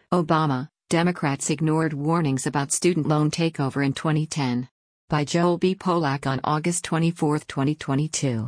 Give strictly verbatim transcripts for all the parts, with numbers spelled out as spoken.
Obama, Democrats ignored warnings about student loan takeover in twenty ten. By Joel B. Polak on August twenty-fourth, twenty twenty-two.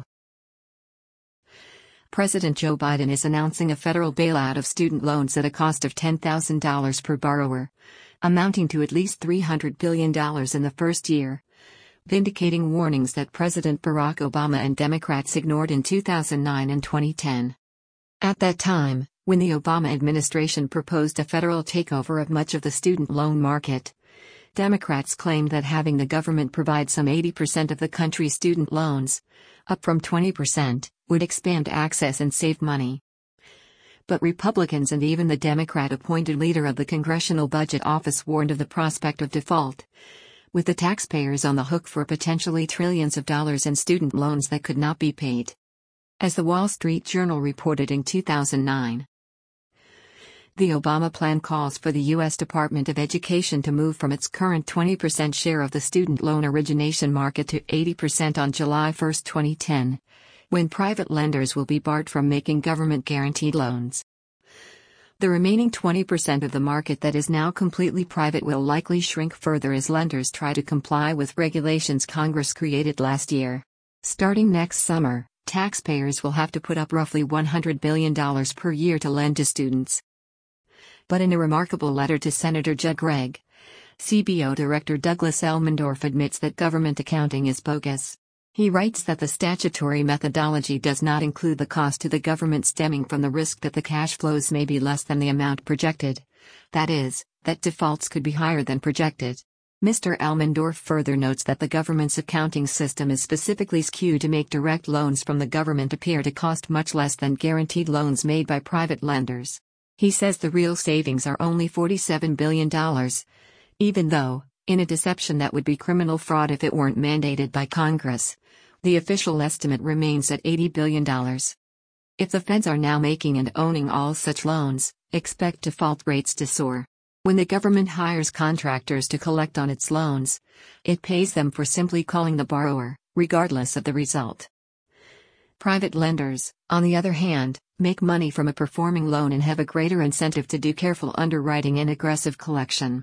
President Joe Biden is announcing a federal bailout of student loans at a cost of ten thousand dollars per borrower, amounting to at least three hundred billion dollars in the first year, vindicating warnings that President Barack Obama and Democrats ignored in two thousand nine and twenty ten. At that time, when the Obama administration proposed a federal takeover of much of the student loan market, Democrats claimed that having the government provide some eighty percent of the country's student loans, up from twenty percent, would expand access and save money. But Republicans and even the Democrat-appointed leader of the Congressional Budget Office warned of the prospect of default, with the taxpayers on the hook for potentially trillions of dollars in student loans that could not be paid. As the Wall Street Journal reported in two thousand nine. The Obama plan calls for the U S Department of Education to move from its current twenty percent share of the student loan origination market to eighty percent on July first, twenty ten, when private lenders will be barred from making government-guaranteed loans. The remaining twenty percent of the market that is now completely private will likely shrink further as lenders try to comply with regulations Congress created last year. Starting next summer, taxpayers will have to put up roughly one hundred billion dollars per year to lend to students. But in a remarkable letter to Senator Judd Gregg, C B O Director Douglas Elmendorf admits that government accounting is bogus. He writes that the statutory methodology does not include the cost to the government stemming from the risk that the cash flows may be less than the amount projected. That is, that defaults could be higher than projected. Mister Elmendorf further notes that the government's accounting system is specifically skewed to make direct loans from the government appear to cost much less than guaranteed loans made by private lenders. He says the real savings are only forty-seven billion dollars, even though, in a deception that would be criminal fraud if it weren't mandated by Congress, the official estimate remains at eighty billion dollars. If the feds are now making and owning all such loans, expect default rates to soar. When the government hires contractors to collect on its loans, it pays them for simply calling the borrower, regardless of the result. Private lenders, on the other hand, make money from a performing loan and have a greater incentive to do careful underwriting and aggressive collection.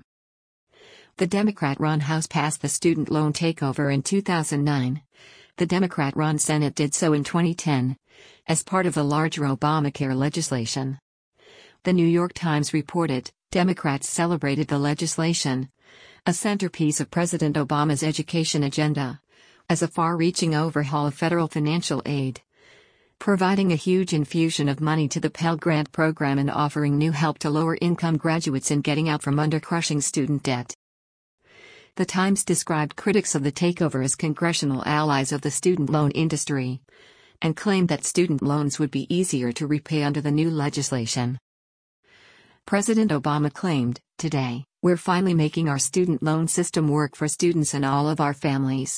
The Democrat-run House passed the student loan takeover in two thousand nine. The Democrat-run Senate did so in twenty ten, as part of the larger Obamacare legislation. The New York Times reported, Democrats celebrated the legislation, a centerpiece of President Obama's education agenda, as a far-reaching overhaul of federal financial aid, providing a huge infusion of money to the Pell Grant program and offering new help to lower-income graduates in getting out from under crushing student debt. The Times described critics of the takeover as congressional allies of the student loan industry, and claimed that student loans would be easier to repay under the new legislation. President Obama claimed, "Today, we're finally making our student loan system work for students and all of our families."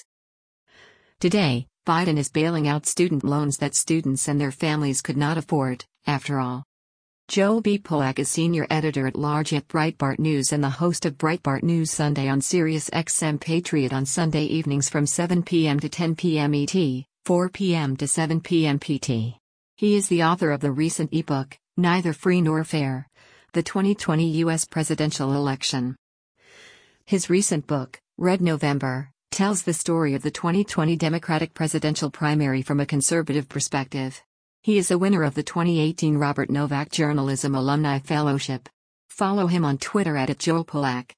Today, Biden is bailing out student loans that students and their families could not afford, after all. Joel B. Polak is senior editor-at-large at Breitbart News and the host of Breitbart News Sunday on Sirius X M Patriot on Sunday evenings from seven p m to ten p m E T, four p m to seven p m P T. He is the author of the recent ebook, Neither Free Nor Fair: The twenty twenty U S Presidential Election. His recent book, Red November, tells the story of the twenty twenty Democratic presidential primary from a conservative perspective. He is a winner of the twenty eighteen Robert Novak Journalism Alumni Fellowship. Follow him on Twitter at Joel Polak.